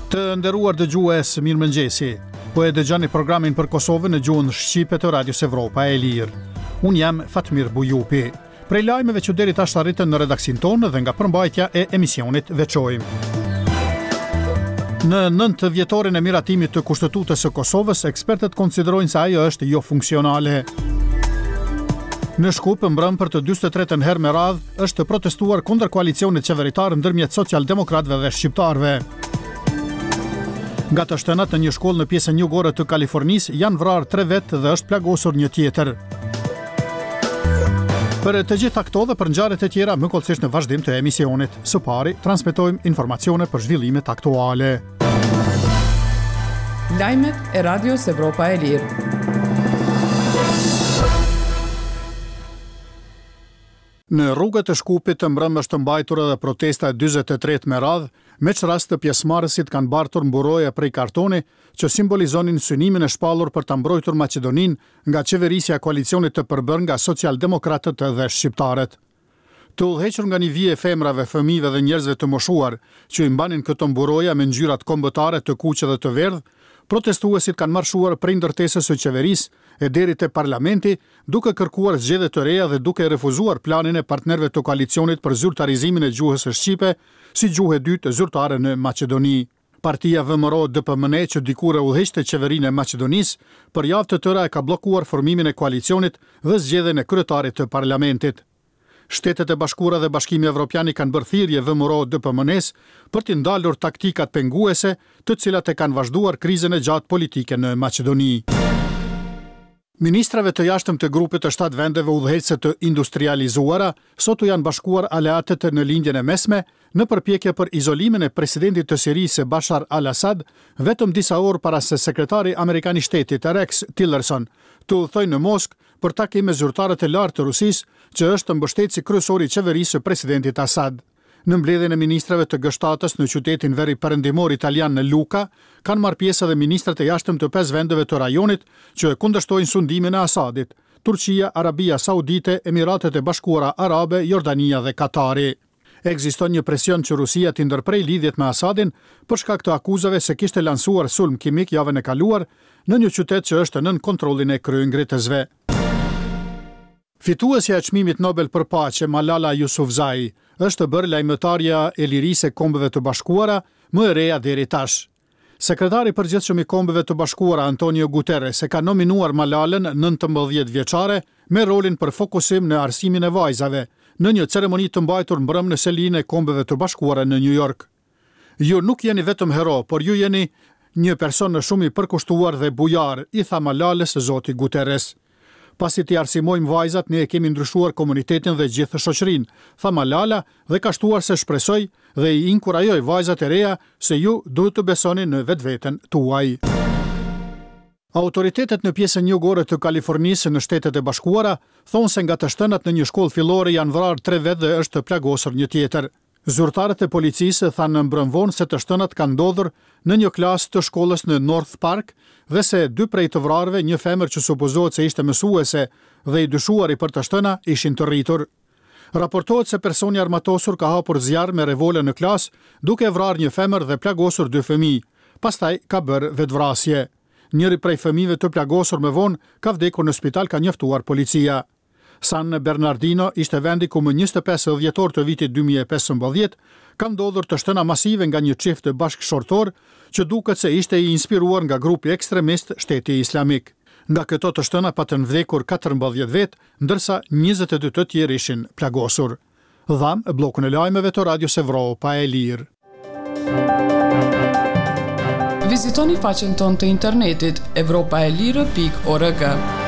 Të nderuar dëgjues, mirëmëngjesi. Po e dëgjoni programin për Kosovën në gjuhën shqipe të Radios Evropa e Lirë. Unë jam Fatmir Bujupi. Prej lajmeve që deri tash arritën në redaksin tonë dhe nga përmbajtja e emisionit veçojmë. Në 9 vjetorin e miratimit të Kushtetutës së Kosovës, ekspertët konsiderojnë se ajo është jo funksionale. Në Shkup, mbrëm për të 43-ën herë me radhë, është protestuar kundër koalicionit qeveritar ndërmjet socialdemokratëve dhe shqiptarëve. Nga të shtënat në një shkollë në pjesën jugore të Kalifornisë janë vrarë 3 vetë dhe është plagosur një tjetër. Për të gjitha këto dhe për ngjarjet e tjera, më kollësisht në vazhdim të emisionit. Së pari, transmetojmë informacione për zhvillimet aktuale. Lajmet e Radios Evropa e Lirë. Në rrugët e Shkupit të mbrëm është mbajtur edhe protesta e 43 me radhë, me që rast të pjesëmarrësit kanë bartur mburoja prej kartoni që simbolizonin synimin e shpallur për ta mbrojtur Maqedoninë nga qeverisja e koalicionit të përbërë nga socialdemokratët dhe shqiptarët. Të udhëhequr nga një vije femrave, fëmijëve dhe njerëzve të moshuar që i mbanin këto mburoja me ngjyrat kombëtare të kuqe dhe të verdhë, protestuesit kanë marshuar prej ndërtesës së qeverisë e deri te parlamenti, duke kërkuar zgjedhje të reja dhe duke refuzuar planin e partnerëve të koalicionit për zyrtarizimin e gjuhës së shqipe si gjuhë e dytë zyrtare në Maqedoni. Partia VMRO-DPMN që dikur e udhëheqte qeverinë e Maqedonisë, për javë të tëra e ka bllokuar formimin e koalicionit dhe zgjedhjen e kryetarit të parlamentit. Shtetet e Bashkuara dhe Bashkimi Evropian i kanë bërë thirrje VMRO-DPMN-s për të ndalur taktikat penguese, të cilat e kanë vazhduar krizën e gjatë politike në Maqedoni. Ministrave të jashtëm të grupit të 7 vendeve udhëheqëse të industrializuara sot u janë bashkuar aleatët në lindjen e mesme në përpjekje për izolimin e presidentit të Sirisë Bashar al-Assad, vetëm disa orë para se sekretari amerikan i shtetit Rex Tillerson të udhëtoi në Moskë për takim me zyrtarët e lartë të Rusisë, që është mbështetësi kryesor i qeverisë së presidentit Assad. Në mbledhjen e ministrave të G7-s në qytetin veri perëndimor italian në Luka, kanë marrë pjesë edhe ministrat e jashtëm të 5 vendeve të rajonit që kundërshtojnë sundimin e Assadit: Turqia, Arabia Saudite, Emiratet e Bashkuara Arabe, Jordania dhe Katari. Ekziston një presion që Rusia t'i ndërprej lidhjet me Assadin për shkak të akuzave se kishte lansuar sulm kimik javën e kaluar në një qytet që është nën kontrollin e kryengritësve. Fituesja e çmimit Nobel për paqe Malala Yousafzai është bërë lajmëtarja e lirisë e Kombeve të Bashkuara më e reja deri tash. Sekretari i përgjithshëm i Kombeve të Bashkuara Antonio Guterres e ka nominuar Malalën 19 vjeçare me rolin për fokusim në arsimin e vajzave në një ceremoni të mbajtur mbrëm në selinë e Kombeve të Bashkuara në New York. Ju nuk jeni vetëm hero, por ju jeni një person shumë i përkushtuar dhe bujar, i tha Malalës zoti Guterres. Pasi t'i arsimojmë vajzat, ne e kemi ndryshuar komunitetin dhe gjithë shoqërinë, tha Malala dhe ka shtuar se shpresoj dhe i inkurajoj vajzat e reja se ju duhet të besoni në vetveten tuaj. Autoritetet në pjesën jugore të Kalifornisë në Shtetet e Bashkuara thonë se nga të shtënat në një shkollë fillore janë vrarë 3 vetë dhe është plagosur një tjetër. Zyrtarët e policisë thanë në mbrëmvon se të shtënat kanë ndodhur në një klasë të shkollës në North Park dhe se 2 prej të vrarëve, një femër që supozohet se ishte mësuese dhe i dyshuari për të shtëna, ishin të rritur. Raportohet se personi armatosur ka hapur zjarr me revolë në klasë, duke vrarë një femër dhe plagosur 2 fëmijë. Pastaj ka bërë vetvrasje. Njëri prej fëmijëve të plagosur me vonë ka vdekur në spital, ka njoftuar policia. San Bernardino ishte vendi ku më 25 dhjetor të vitit 2015 ka ndodhur të shtëna masive nga një çift të bashkëshortor që duket se ishte i inspiruar nga grupi ekstremist Shteti Islamik. Nga këto të shtëna patën vdekur 14 vetë, ndërsa 22 të tjerë ishin plagosur. Dham bllokun e lajmeve të Radios Evropa e Lirë. Vizitoni faqen tonë të internetit evropaelire.org.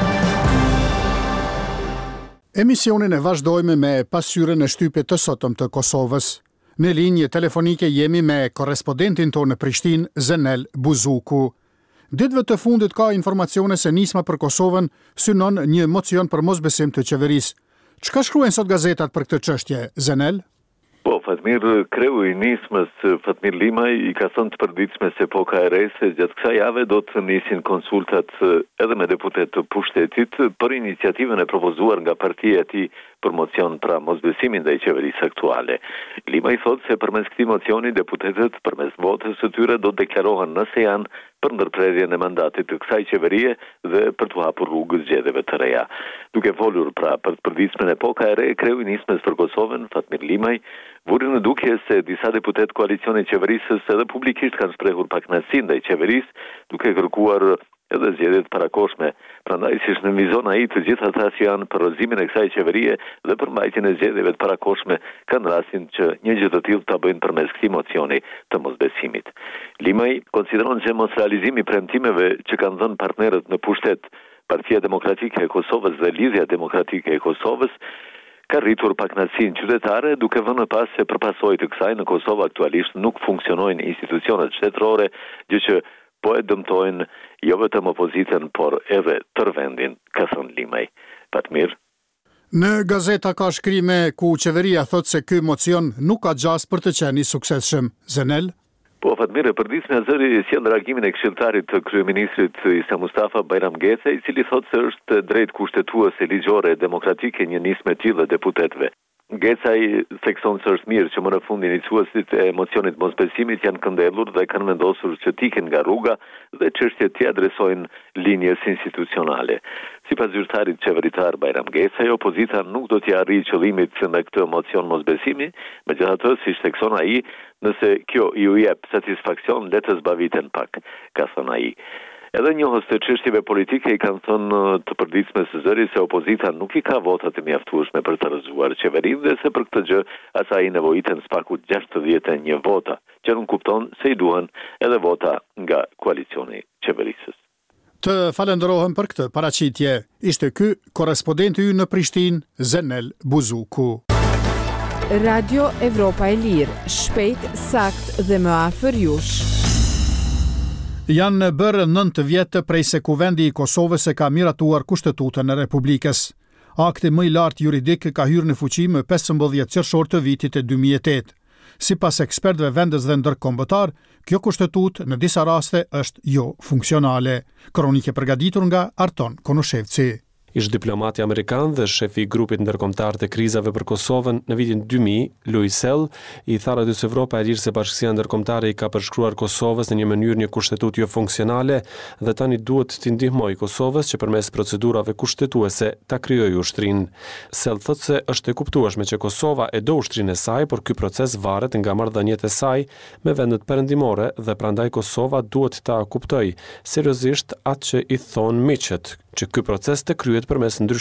Emisionin e vazhdojmë me pasqyrën e shtypit të sotëm të Kosovës. Në linjë telefonike jemi me korrespondentin tonë në Prishtinë, Zenel Buzuku. Ditëve të fundit ka informacione se nisma për Kosovën synon një mocion për mosbesim të qeverisë. Çka shkruajnë sot gazetat për këtë çështje, Zenel? Po, Fatmir, kreu i nismës Fatmir Limaj i ka thënë të përditshme se po KRS gjatë kësaj jave do të nisin konsultat edhe me deputet të pushtetit për iniciativën e propozuar nga partia e tij promocion pra mosbesimin ndaj qeverisë aktuale. Lima i thotë se përmes këtij mocioni deputetët përmes votës së tyre do të deklarohen nëse janë për ndërprerjen e mandatit të kësaj qeverie dhe për të hapur rrugë zgjedhjeve të reja. Duke folur pra për të përditshmën e Poka e Re, kreu i nismës për Kosovën, Fatmir Limaj, vuri në dukje se disa deputet koalicionit qeverisës edhe publikisht kanë shprehur pakënaqësi ndaj qeverisë, duke kërkuar edhe zgjedhjet parakoshme. Prandaj siç nënvizon ai, të gjithë ata që janë për rrëzimin e kësaj qeverie dhe për mbajtjen e zgjedhjeve të parakoshme kanë rastin që një gjë të tillë ta bëjnë përmes këtij mocioni të mosbesimit. Limaj konsideron se mos realizimi i premtimeve që kanë dhënë partnerët në pushtet, Partia Demokratike e Kosovës dhe Lidhja Demokratike e Kosovës, ka rritur pakënaqësinë qytetare, duke vënë pas se përpasojë të kësaj në Kosovë aktualisht nuk funksionojnë institucionet shtetërore, gjë që po e dëmtojnë jo vetëm opozitën, por edhe tërë vendin, ka thënë Limaj. Fatmir. Në gazeta ka shkrime ku qeveria thotë se ky mocion nuk ka gjas për të qenë i suksesshëm. Zenel? Po, Fatmir, e përditshme zëri sjell reagimin e këshilltarit të kryeministrit Isa Mustafa Bajram Geca, i cili thotë se është drejt kushtetuese ligjore demokratike një nismë e tillë deputetëve. Geca i thekson se është mirë që më në fund iniciuesit e mocionit mosbesimit janë këndellur dhe kanë vendosur që t'iken nga rruga dhe çështjet t'i adresojnë linjes institucionale. Sipas zyrtarit qeveritar Bajram Geca, opozita nuk do t'i arrijë qëllimit me këtë mocion mosbesimi, megjithatë, siç thekson ai, nëse kjo ju jep satisfaksion, le të zbaviten pak, ka thënë ai. Edhe njohës të çështjeve politike i kanë thënë të përditshme së zëri se opozita nuk i ka votat e mjaftueshme për të rrëzuar qeverinë dhe se për këtë gjë asaj nevojiten spaku 61 vota, që nuk kupton se i duhen edhe vota nga koalicioni qeverisës. Të falenderohem për këtë paraqitje. Ishte ky korrespondenti ynë në Prishtinë, Zenel Buzuku. Radio Evropa e Lirë, shpejt, sakt dhe më afër jush. Janë bërë 9 vjetë prej se Kuvendi i Kosovës e ka miratuar Kushtetutën e Republikës. Akti më i lartë juridik ka hyrë në fuqi më 15 qershor të vitit e 2008. Sipas ekspertëve vendës dhe ndërkombëtar, kjo kushtetutë në disa raste është jo funksionale. Kronike përgatitur nga Arton Konoshevci. Ish diplomati amerikan dhe shefi i grupit ndërkombëtar të krizave për Kosovën në vitin 2000, Louis Sell, i tha Radios Evropa e Lirë se bashkësia ndërkombëtare i ka përshkruar Kosovës në një mënyrë një kushtetutë jo funksionale dhe tani duhet t'i ndihmojë Kosovës që përmes procedurave kushtetuese ta krijojë ushtrinë. Sell thotë se është e kuptueshme që Kosova e do ushtrinë e saj, por ky proces varet nga marrëdhëniet e saj me vendet perëndimore dhe prandaj Kosova duhet ta kuptojë seriozisht atë që i thon miqët, që ky proces të kryhet përmes